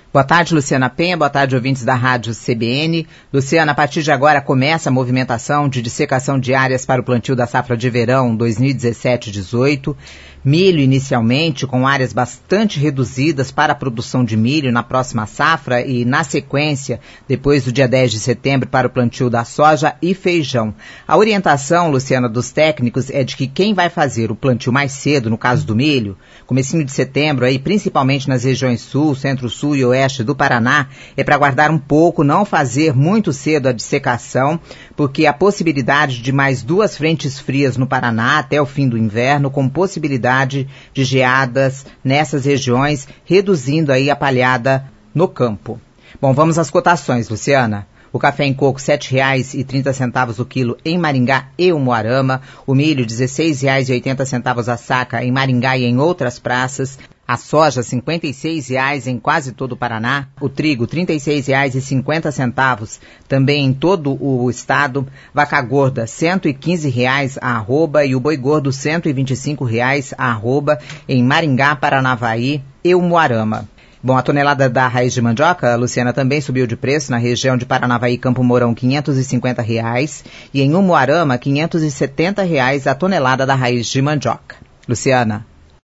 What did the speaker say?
Boa tarde, Luciana Penha. Boa tarde, ouvintes da Rádio CBN. Luciana, a partir de agora começa a movimentação de dissecação de áreas para o plantio da safra de verão 2017-18. Milho inicialmente, com áreas bastante reduzidas para a produção de milho na próxima safra e, na sequência, depois do dia 10 de setembro, para o plantio da soja e feijão. A orientação, Luciana, dos técnicos é de que quem vai fazer o plantio mais cedo, no caso do milho, comecinho de setembro, aí, principalmente nas regiões sul, centro-sul e oeste do Paraná, é para aguardar um pouco, não fazer muito cedo a dissecação, porque a possibilidade de mais 2 frentes frias no Paraná até o fim do inverno, com possibilidade de geadas nessas regiões, reduzindo aí a palhada no campo. Bom, vamos às cotações, Luciana. O café em coco, R$ 7,30 o quilo em Maringá e Umuarama. O milho, R$ 16,80 a saca em Maringá e em outras praças. A soja, R$ 56,00 em quase todo o Paraná. O trigo, R$ 36,50 também em todo o estado. Vaca gorda, R$ 115,00 a arroba e o boi gordo, R$ 125,00 a arroba em Maringá, Paranavaí e Umuarama. Bom, a tonelada da raiz de mandioca, Luciana, também subiu de preço na região de Paranavaí e Campo Mourão, R$ 550,00 e em Umuarama, R$ 570,00 a tonelada da raiz de mandioca. Luciana.